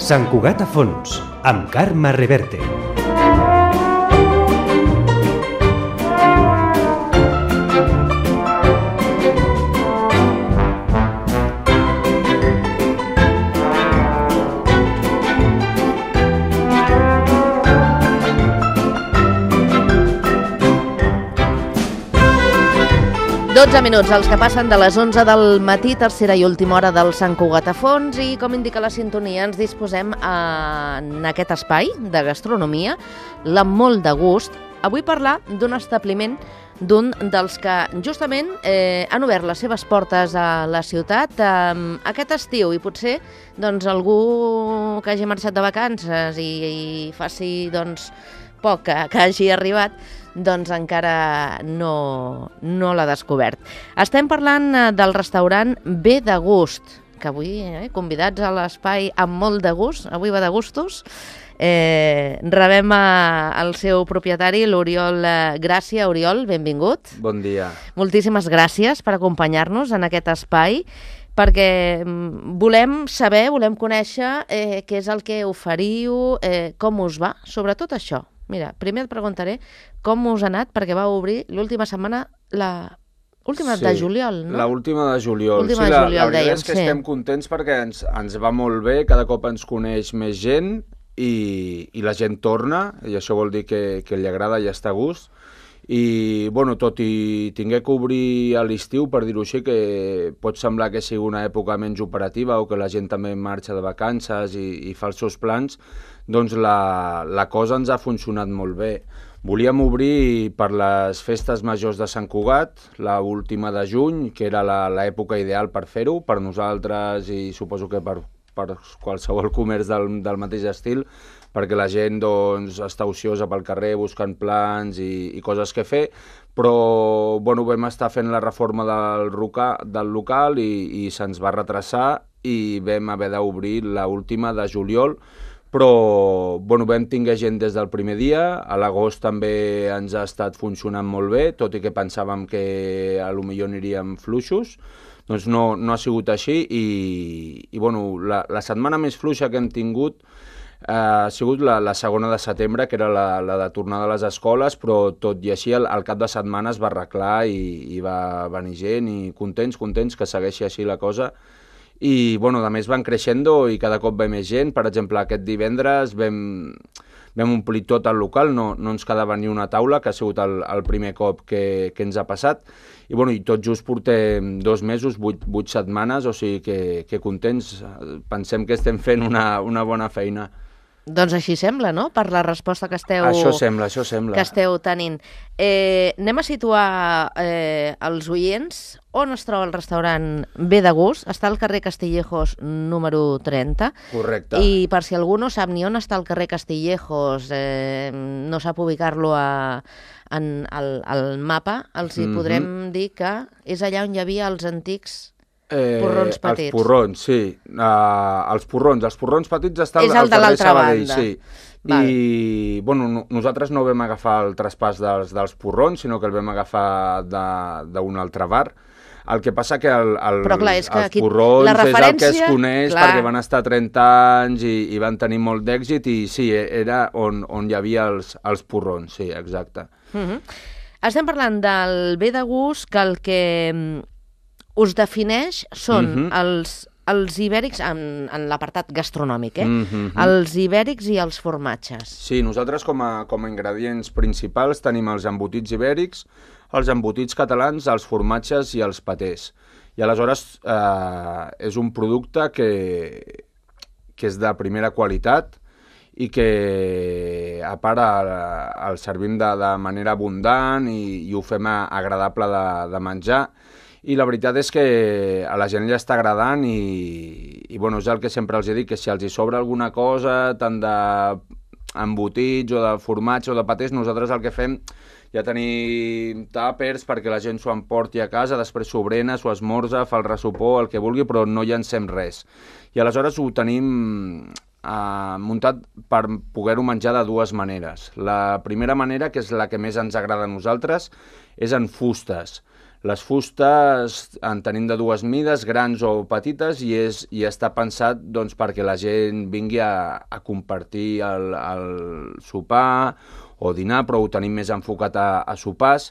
Sant Cugat a fons, amb Carme Reverte. Dotze minuts, els que passen de les 11 del matí, tercera i última hora del Sant Cugat a fons, i com indica la sintonia ens disposem en aquest espai de gastronomia, la Molt de Gust, avui parlar d'un establiment d'un dels que justament han obert les seves portes a la ciutat aquest estiu, i potser doncs, algú que hagi marxat de vacances i faci poc que hagi arribat, doncs encara no l'ha descobert. Estem parlant del restaurant Ve de Gust, que avui convidats a l'espai amb molt de gust, avui va de gustos. Rebem el seu propietari, l'Oriol Gràcia. Oriol, benvingut. Bon dia. Moltíssimes gràcies per acompanyar-nos en aquest espai, perquè volem saber, volem conèixer què és el que oferiu, com us va, sobretot això. Mira, primer et preguntaré com us ha anat, perquè va obrir l'última setmana, l'última de juliol, no? L'última de juliol. La veritat és que estem contents perquè ens va molt bé, cada cop ens coneix més gent i la gent torna, i això vol dir que li agrada i està a gust. I, bueno, tot i tingué que obrir a l'estiu, per dir-ho així, que pot semblar que sigui una època menys operativa o que la gent també marxa de vacances i fa els seus plans, doncs la cosa ens ha funcionat molt bé. Volíem obrir per les festes majors de Sant Cugat, l'última de juny, que era l'època ideal per fer-ho, per nosaltres i suposo que per qualsevol comerç del mateix estil, perquè la gent està ociosa pel carrer buscant plans i coses que fer, però vam estar fent la reforma del local i se'ns va retrasar i vam haver d'obrir l'última de juliol, però vam tinguer gent des del primer dia. A l'agost també ens ha estat funcionant molt bé, tot i que pensàvem que potser aniríem fluixos. Doncs no ha sigut així i la setmana més fluixa que hem tingut ha sigut la segona de setembre, que era la de tornada a les escoles, però tot i així al cap de setmana es va arreglar i va venir gent i contents que segueixi així la cosa. I a més van creixent i cada cop ve més gent. Per exemple, aquest divendres vam omplir tot el local, no ens quedava ni una taula, que ha sigut el primer cop que ens ha passat. I tot just portem 2 mesos, 8 setmanes, o sigui que contents. Pensem que estem fent una bona feina. Doncs així sembla, no?, per la resposta que esteu... Això sembla. Que esteu tenint. Anem a situar els oients on es troba el restaurant Ve de Gust. Està al carrer Castillejos número 30. Correcte. I per si algú no sap ni on està el carrer Castillejos, no sap ubicar-lo al mapa, els hi podrem dir que és allà on hi havia els antics... porrons petits. Els porrons, sí. Els porrons petits estan al carrer Sabadell, sí. I nosaltres no vam agafar el traspàs dels porrons, sinó que el vam agafar d'un altre bar. El que passa que els porrons és el que es coneix perquè van estar 30 anys i van tenir molt d'èxit, i sí, era on hi havia els porrons, sí, exacte. Estem parlant del Ve de Gust, que el que us defineix són els ibèrics, en l'apartat gastronòmic, els ibèrics i els formatges. Sí, nosaltres com a ingredients principals tenim els embotits ibèrics, els embotits catalans, els formatges i els patés. I aleshores és un producte que és de primera qualitat i que a part el servim de manera abundant i ho fem agradable de menjar. I la veritat és que a la gent li està agradant i és el que sempre els dic, que si els hi sobra alguna cosa, tant d'embotits o de formatge o de patés, nosaltres el que fem, ja tenim tàpers perquè la gent s'ho emporti a casa, després s'ho brena, s'ho esmorza, fa el ressopó, el que vulgui, però no llancem res. I aleshores ho tenim muntat per poder-ho menjar de 2 maneres. La primera manera, que és la que més ens agrada a nosaltres, és en fustes. Les fustes en tenim de dues mides, grans o petites, i està pensat doncs, perquè la gent vingui a compartir el sopar o dinar, però ho tenim més enfocat a sopars,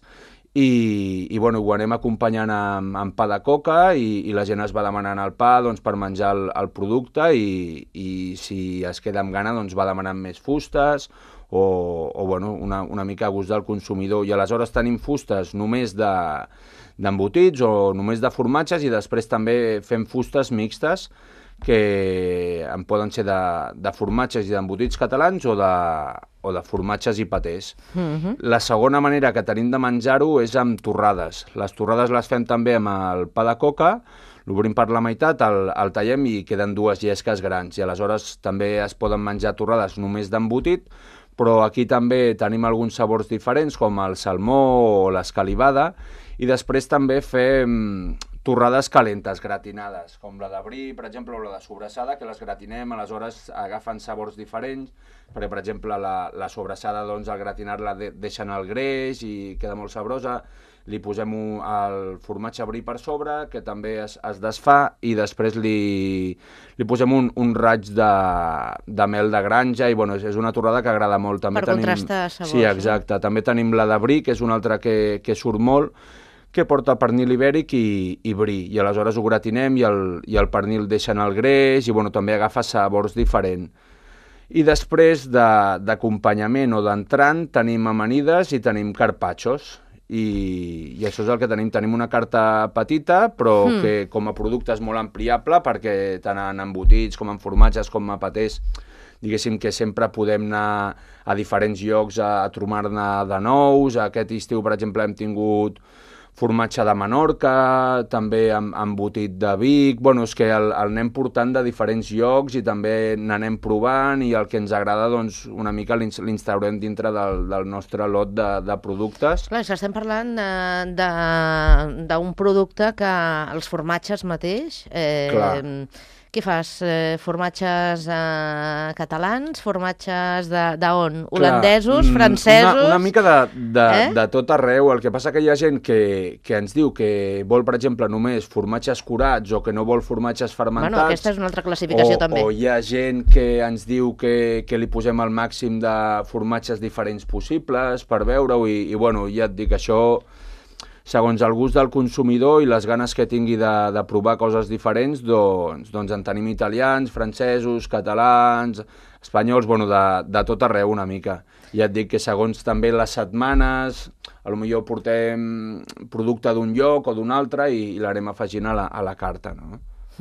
i bueno, ho anem acompanyant amb pa de coca, i la gent es va demanant el pa doncs, per menjar el producte, i si es queda amb gana doncs, va demanant més fustes, o bueno, una mica a gust del consumidor. I aleshores tenim fustes només d'embotits o només de formatges, i després també fem fustes mixtes que en poden ser de formatges i d'embotits catalans o de formatges i patés. La segona manera que tenim de menjar-ho és amb torrades. Les torrades les fem també amb el pa de coca, l'obrim per la meitat, el tallem i queden dues llesques grans, i aleshores també es poden menjar torrades només d'embotit, però aquí també tenim alguns sabors diferents, com el salmó o l'escalivada, i després també fem torrades calentes, gratinades, com la de bri, per exemple, o la de sobrassada, que les gratinem, aleshores agafen sabors diferents, perquè, per exemple, la sobrassada, doncs, al gratinar-la deixen el greix i queda molt sabrosa, li posem el formatge bri per sobre, que també es desfà, i després li posem un raig de mel de granja, i bueno, és una torrada que agrada molt. També per contrastar sabors. Sí, exacte. També tenim la de bri, que és una altra que surt molt, que porta pernil ibèric i bri, i aleshores ho gratinem i el pernil deixa el greix, i bueno, també agafa sabors diferents. I després d'acompanyament o d'entrant tenim amanides i tenim carpaccios, i això és el que tenim. Tenim una carta petita, però que com a producte és molt ampliable, perquè tant en embotits com en formatges com a patés, diguéssim que sempre podem anar a diferents llocs a trobar-ne de nous. Aquest estiu, per exemple, hem tingut formatge de Menorca, també embotit de Vic. Bueno, és que el anem portant de diferents llocs i també n'anem provant, i el que ens agrada, doncs, una mica l'instaurem dintre del nostre lot de productes. Clar, estem parlant d'un producte que els formatges mateix... Què fas? Formatges catalans? Formatges d'on? Holandesos? Francesos? Una mica de tot arreu. El que passa que hi ha gent que ens diu que vol, per exemple, només formatges curats, o que no vol formatges fermentats. Bueno, aquesta és una altra classificació també. O hi ha gent que ens diu que li posem el màxim de formatges diferents possibles per veure-ho, i bueno, ja et dic, això... Segons el gust del consumidor i les ganes que tingui de provar coses diferents, doncs en tenim italians, francesos, catalans, espanyols, bueno, de tot arreu una mica. Ja et dic que segons també les setmanes, potser portem producte d'un lloc o d'un altre i l'anem afegint a la carta, no?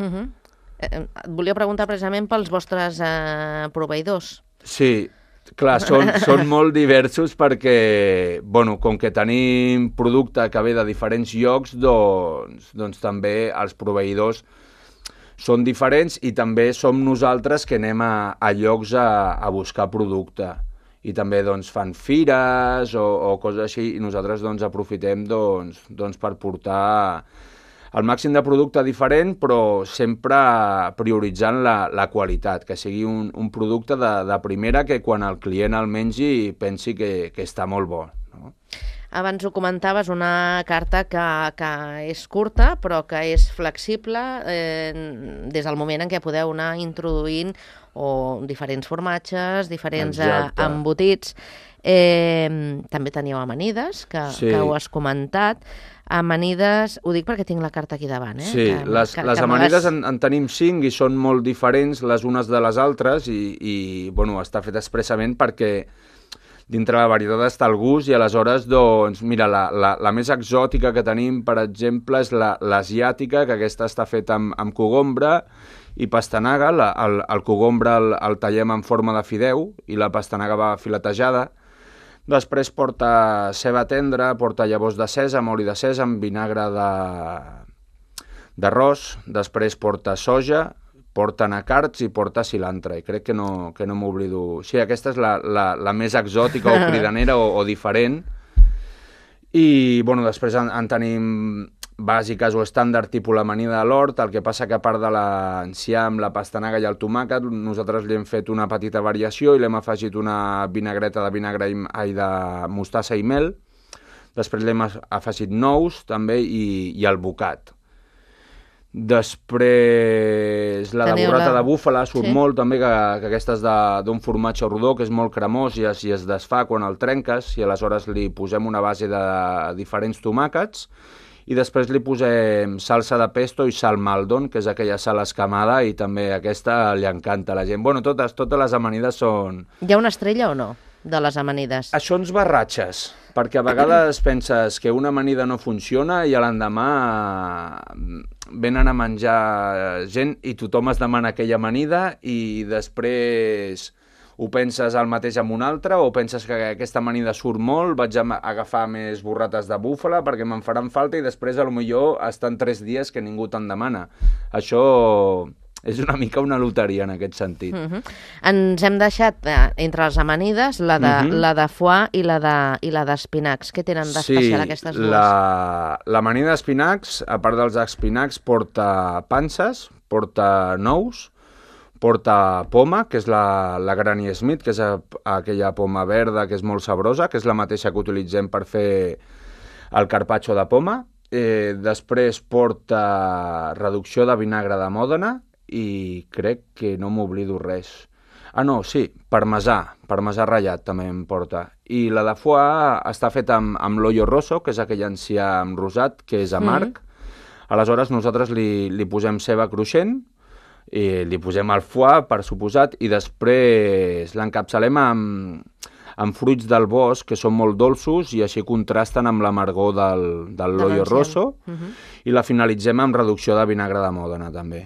Et volia preguntar precisament pels vostres proveïdors. Sí. Clar, són molt diversos perquè, bueno, com que tenim producte que ve de diferents llocs, doncs també els proveïdors són diferents, i també som nosaltres que anem a llocs a buscar producte. I també doncs, fan fires o coses així, i nosaltres doncs, aprofitem per portar el màxim de producte diferent, però sempre prioritzant la qualitat, que sigui un producte de primera, que quan el client el mengi pensi que està molt bo, no? Abans ho comentaves, una carta que és curta, però que és flexible des del moment en què podeu anar introduint diferents formatges, diferents embotits. També teníeu amanides, que ho has comentat. Amanides, ho dic perquè tinc la carta aquí davant. Sí, les amanides en tenim 5 i són molt diferents les unes de les altres, i bueno, està fet expressament perquè dintre la varietat està el gust, i aleshores, doncs, mira, la més exòtica que tenim, per exemple, és l'asiàtica, que aquesta està feta amb cogombre i pastanaga. El cogombre el tallem en forma de fideu i la pastanaga va filetejada. Després porta ceba tendra, porta llavors de sèsam, oli de sèsam, vinagre d'arròs, després porta soja, porta anacards i porta cilantre, i crec que no m'oblido. Sí, aquesta és la més exòtica o cridanera o diferent. I, bueno, després en tenim bàsiques o estàndard, tipus l'amanida de l'hort. El que passa que a part de l'enciam, la pastanaga i el tomàquet, nosaltres li hem fet una petita variació i l'hem afegit una vinagreta de vinagre de mostassa i mel. Després l'hem afegit nous, també, i el bocat. Després la de burrata de búfala surt molt, també, que aquesta és d'un formatge rodó, que és molt cremós i es desfà quan el trenques, i aleshores li posem una base de diferents tomàquets, i després li posem salsa de pesto i sal Maldon, que és aquella sal escamada, i també aquesta li encanta a la gent. Bueno, totes les amanides són... Hi ha una estrella o no, de les amanides? Això ens barratges, perquè a vegades penses que una amanida no funciona i a l'endemà venen a menjar gent i tothom es demana aquella amanida i després ho penses el mateix amb una altra o penses que aquesta amanida surt molt, vaig a agafar més burrates de búfala perquè me'n faran falta i després potser estan 3 dies que ningú te'n demana. Això és una mica una loteria en aquest sentit. Ens hem deixat entre les amanides la de foie i la d'espinacs. Què tenen d'especial aquestes dues? L'amanida d'espinacs, a part dels espinacs, porta panses, porta nous, porta poma, que és la Granny Smith, que és aquella poma verda que és molt sabrosa, que és la mateixa que utilitzem per fer el carpaccio de poma. Després porta reducció de vinagre de Mòdena, i crec que no m'oblido res. No, sí, parmesà ratllat també em porta. I la de foie està feta amb l'ollo rosso, que és aquell enciam rosat, que és amarg. Aleshores nosaltres li posem ceba cruixent, i li posem el foie, per suposat, i després l'encapçalem amb fruits del bosc, que són molt dolços, i així contrasten amb l'amargor de l'ollo rosso, i la finalitzem amb reducció de vinagre de Mòdena, també.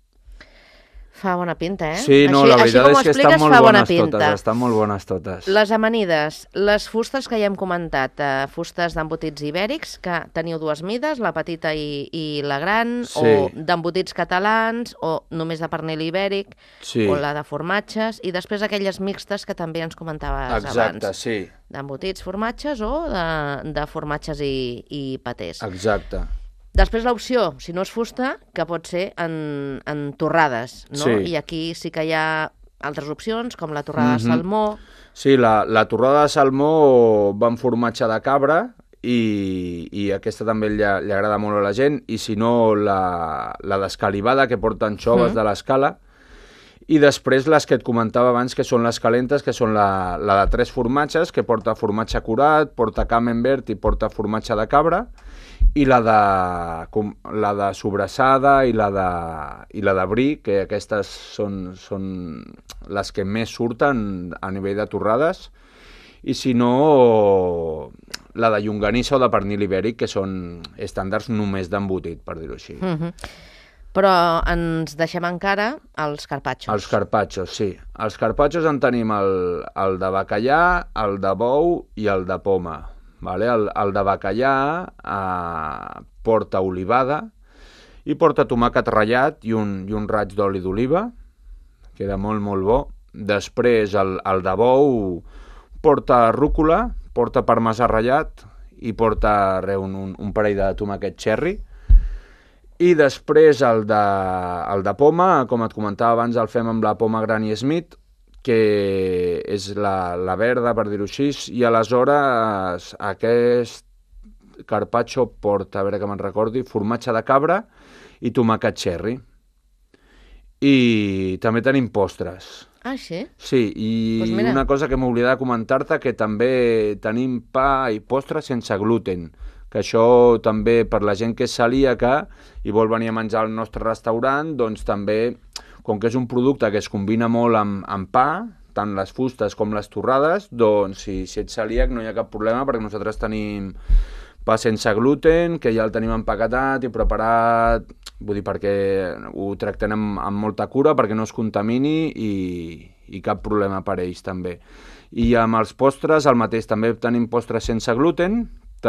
Fa bona pinta, eh? Sí, no, la veritat és que estan molt bones totes. Les amanides, les fustes que ja hem comentat, fustes d'embotits ibèrics, que teniu 2 mides, la petita i la gran, o d'embotits catalans, o només de pernil ibèric, o la de formatges, i després aquelles mixtes que també ens comentaves abans. Exacte, sí. D'embotits, formatges o de formatges i patés. Exacte. Després l'opció, si no és fusta, que pot ser en torrades, no? I aquí sí que hi ha altres opcions, com la torrada de salmó. Sí, la torrada de salmó va en formatge de cabra i aquesta també li agrada molt a la gent, i si no la d'escalivada, que porta anxoves de l'escala, i després les que et comentava abans, que són les calentes, que són la de 3 formatges, que porta formatge curat, porta camembert i porta formatge de cabra, i la de sobrassada i la de brie, que aquestes són les que més surten a nivell de torrades, i si no, la de llonganissa o de pernil ibèric, que són estàndards només d'embotit, per dir-ho així. Però ens deixem encara els carpaccios. Els carpaccios, sí. Els carpaccios en tenim el de bacallà, el de bou i el de poma. El de bacallà porta olivada i porta tomàquet ratllat i un raig d'oli d'oliva, queda molt, molt bo. Després el de bou porta rúcula, porta parmesà ratllat i porta un parell de tomàquet cherry. I després el de poma, com et comentava abans, el fem amb la poma Granny Smith, que és la verda, per dir-ho així, i aleshores aquest carpaccio porta, a veure que me'n recordi, formatge de cabra i tomàquet cherry. I també tenim postres. Ah, sí? Sí, i una cosa que m'oblidava de comentar-te, que també tenim pa i postres sense gluten, que això també per la gent que és celíaca i vol venir a menjar al nostre restaurant, doncs també, com que és un producte que es combina molt amb pa, tant les fustes com les torrades, doncs si ets celíac no hi ha cap problema, perquè nosaltres tenim pa sense gluten, que ja el tenim empaquetat i preparat, vull dir, perquè ho tractem amb molta cura, perquè no es contamini i cap problema per ells també. I amb els postres el mateix, també tenim postres sense gluten,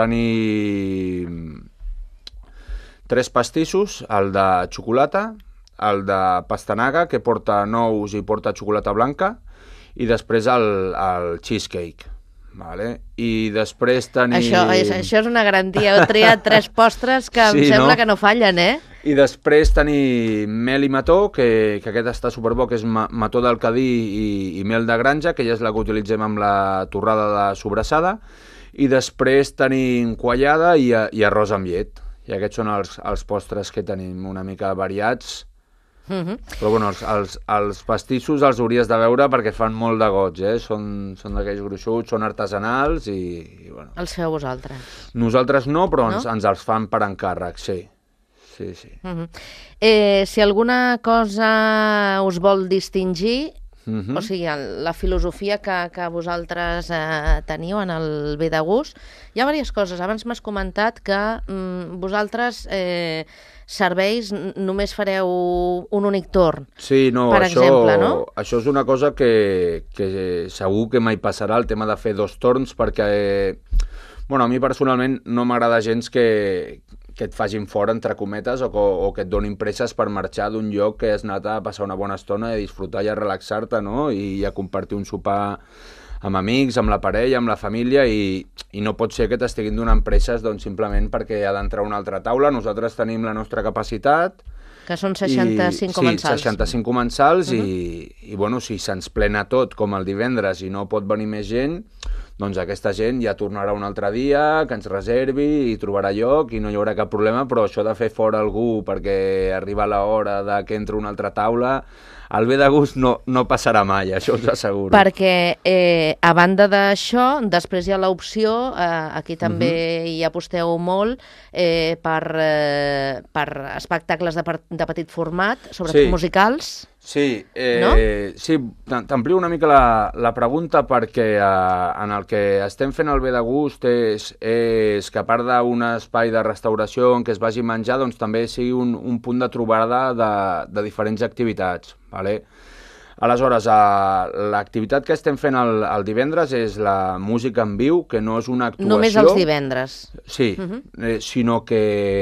tenim 3 pastissos, el de xocolata, el de pastanaga, que porta nous i porta xocolata blanca, i després el cheesecake. I després tenim... Això és una garantia. Heu triat 3 postres que em sembla que no fallen, eh? I després tenim mel i mató, que aquest està superbo, que és mató del Cadí i mel de granja, que ja és la que utilitzem amb la torrada de sobrassada. i després tenim quallada i arròs amb llet. I aquests són els postres que tenim, una mica variats. Però bueno, els pastissos els hauries de veure perquè fan molt de goig, són d'aquells gruixuts, són artesanals i bueno. Els feu vosaltres? Nosaltres no, però no? Ens els fan per encàrrec, sí. Si alguna cosa us vol distingir, o sigui, la filosofia que vosaltres teniu en el Ve de Gust, hi ha diverses coses. Abans m'has comentat que vosaltres serveis només fareu un únic torn, sí, no, per exemple, no? Això és una cosa que segur que mai passarà, el tema de fer 2 torns, perquè bueno, a mi personalment no m'agrada gens que et facin fora, entre cometes, o que et donin presses per marxar d'un lloc que has anat a passar una bona estona, a disfrutar i a relaxar-te, no? I a compartir un sopar amb amics, amb la parella, amb la família, i no pot ser que t'estiguin donant presses doncs, simplement perquè ha d'entrar a una altra taula. Nosaltres tenim la nostra capacitat, que són 65 comensals. Sí, 65 comensals, i bueno, si se'ns plena tot, com el divendres, i no pot venir més gent, doncs aquesta gent ja tornarà un altre dia, que ens reservi i trobarà lloc i no hi haurà cap problema, però això de fer fora algú perquè arriba l'hora que entri a una altra taula, el Ve de Gust no passarà mai, això us asseguro. Perquè, a banda d'això, després hi ha l'opció, aquí també hi aposteu molt, per espectacles de petit format, sobretot musicals. Sí, no? Sí, t'amplio una mica la pregunta perquè en el que estem fent el Ve de Gust és que a part d'un espai de restauració en què es vagi a menjar, doncs també sigui un punt de trobada de diferents activitats. Vale? Aleshores, l'activitat que estem fent el divendres és la música en viu, que no és una actuació... Només els divendres. Sí, sinó que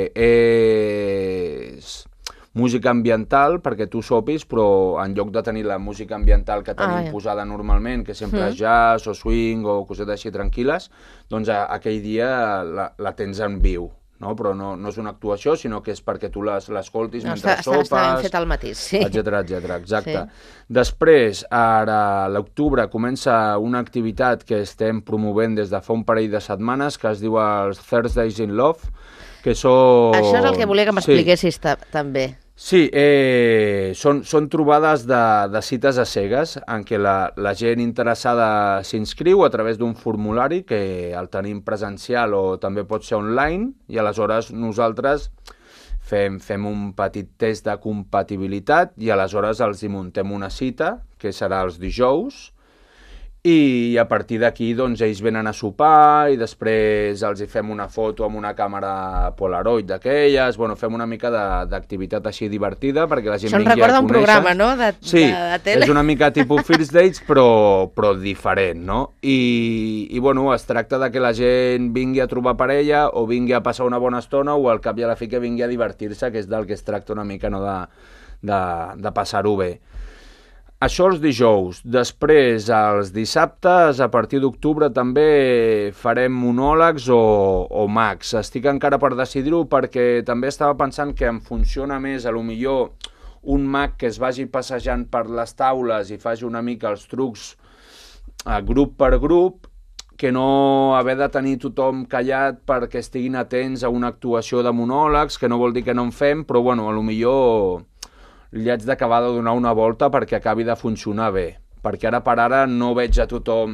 és música ambiental, perquè tu sopis, però en lloc de tenir la música ambiental que tenim posada normalment, que sempre és jazz o swing o cosetes així tranquil·les, doncs aquell dia la tens en viu. No? Però no és una actuació, sinó que és perquè tu l'escoltis mentre sopes... Està ben fet al matí, sí. Etcètera, exacte. Sí. Després, ara a l'octubre, comença una activitat que estem promovent des de fa un parell de setmanes, que es diu els Thursdays in Love, que són... Això és el que volia que m'expliquessis també. Sí, són trobades de cites a cegues en què la gent interessada s'inscriu a través d'un formulari que el tenim presencial o també pot ser online, i aleshores nosaltres fem un petit test de compatibilitat i aleshores els hi muntem una cita, que serà els dijous, i a partir d'aquí doncs, ells venen a sopar i després els hi fem una foto amb una càmera Polaroid d'aquelles, bueno, fem una mica d'activitat així divertida perquè la gent vingui a conèixer. Això em recorda un programa, no?, de tele. Sí, és una mica tipus First Dates, però diferent, no? I bueno, es tracta de que la gent vingui a trobar parella o vingui a passar una bona estona o al cap i a la fi que vingui a divertir-se, que és del que es tracta una mica, no?, de passar-ho bé. Això els dijous. Després, els dissabtes, a partir d'octubre, també farem monòlegs o mags. Estic encara per decidir-ho perquè també estava pensant que em funciona més, millor un mag que es vagi passejant per les taules i faci una mica els trucs grup per grup, que no haver de tenir tothom callat perquè estiguin atents a una actuació de monòlegs, que no vol dir que no en fem, però bueno, millor li haig d'acabar de donar una volta perquè acabi de funcionar bé, perquè ara per ara no veig a tothom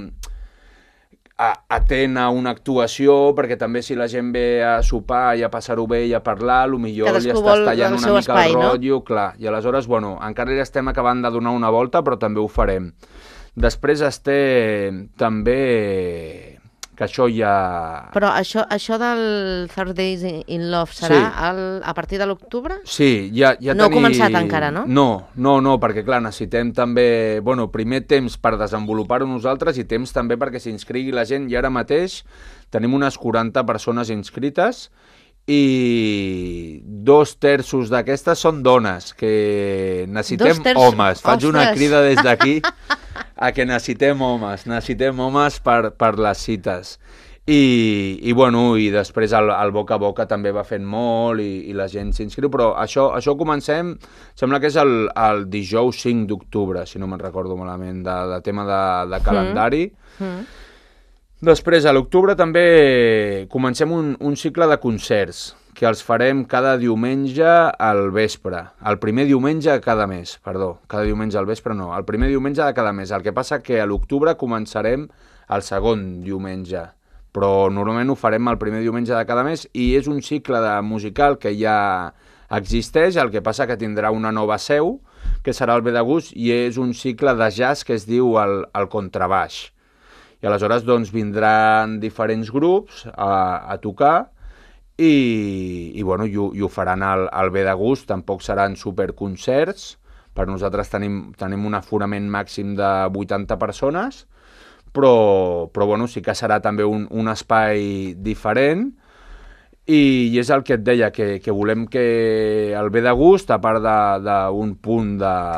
atent a una actuació, perquè també si la gent ve a sopar i a passar-ho bé i a parlar, millor li estàs tallant una mica el rotllo, clar, i aleshores, bueno, encara li estem acabant de donar una volta, però també ho farem. Després estem també... que això ja... Però això del Thursdays in Love serà a partir de l'octubre? Sí, ja no ha començat encara, no? No, perquè clar, necessitem també... Bueno, primer temps per desenvolupar-ho nosaltres i temps també perquè s'inscrigui la gent, i ara mateix tenim unes 40 persones inscrites i 2/3 d'aquestes són dones, que necessitem homes. Faig una crida des d'aquí a que necessitem homes per les cites. I bueno, i després el boca a boca també va fent molt i la gent s'inscriu, però això comencem, sembla que és el dijous 5 d'octubre, si no me'n recordo malament, de tema de calendari. Després, a l'octubre també comencem un cicle de concerts que els farem cada diumenge al vespre. El primer diumenge de cada mes, perdó. Cada diumenge al vespre no, el primer diumenge de cada mes. El que passa que a l'octubre començarem el segon diumenge, però normalment ho farem el primer diumenge de cada mes i és un cicle musical que ja existeix, el que passa que tindrà una nova seu, que serà el Ve de Gust, i és un cicle de jazz que es diu el Contrabaix. I aleshores doncs, vindran diferents grups a tocar i ho faran al Ve de Gust. Tampoc seran superconcerts, per nosaltres tenim un aforament màxim de 80 persones, però sí que serà també un espai diferent i és el que et deia, que volem que el Ve de Gust, a part d'un punt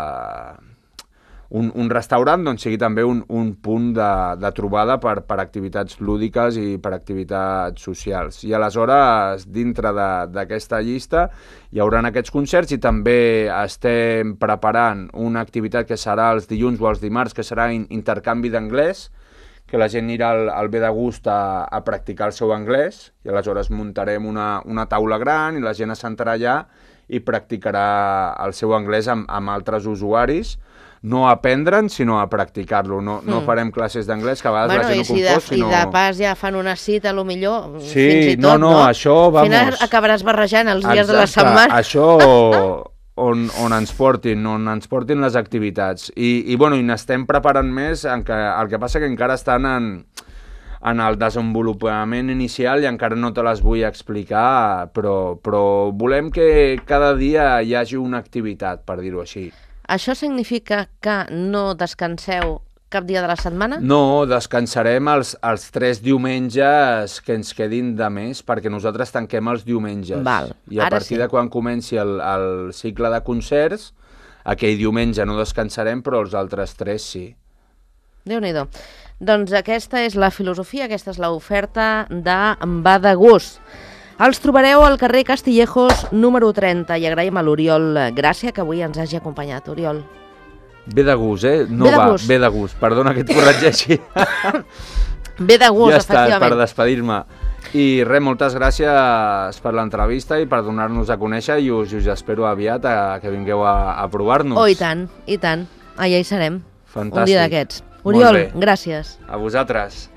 un restaurant, doncs sigui també un punt de trobada per activitats lúdiques i per activitats socials. I aleshores, dintre d'aquesta llista, hi haurà aquests concerts i també estem preparant una activitat que serà els dilluns o els dimarts, que serà intercanvi d'anglès, que la gent anirà al Ve de Gust a practicar el seu anglès, i aleshores muntarem una taula gran i la gent assentarà allà i practicarà el seu anglès amb altres usuaris, no a aprendre'n, sinó a practicar-lo. No farem classes d'anglès, que a vegades la gent ho confós, sinó... I de pas ja fan una cita, potser, sí, fins i tot, no? Això, vamos... Al final acabaràs barrejant els dies de la setmana. Això on ens portin les activitats. I n'estem preparant més, el que passa que encara estan en el desenvolupament inicial i encara no te les vull explicar, però volem que cada dia hi hagi una activitat, per dir-ho així. Això significa que no descanseu cap dia de la setmana? No, descansarem els 3 diumenges que ens quedin de mes, perquè nosaltres tanquem els diumenges. Val. I a partir de quan comenci el cicle de concerts, aquell diumenge no descansarem, però els altres 3 sí. Déu-n'hi-do. Doncs aquesta és la filosofia, aquesta és l'oferta de Ve de Gust. Els trobareu al carrer Castillejos número 30 i agraïm a l'Oriol Gràcia que avui ens hagi acompanyat. Oriol. Ve de Gust, no va, Ve de Gust. Perdona que et corregeixi. Ve de Gust, ja efectivament. Ja està, per despedir-me. I res, moltes gràcies per l'entrevista i per donar-nos a conèixer i us espero aviat que vingueu a provar-nos. Oh, i tant, i tant. Allà hi serem. Fantàstic. Un dia d'aquests. Oriol, gràcies. A vosaltres.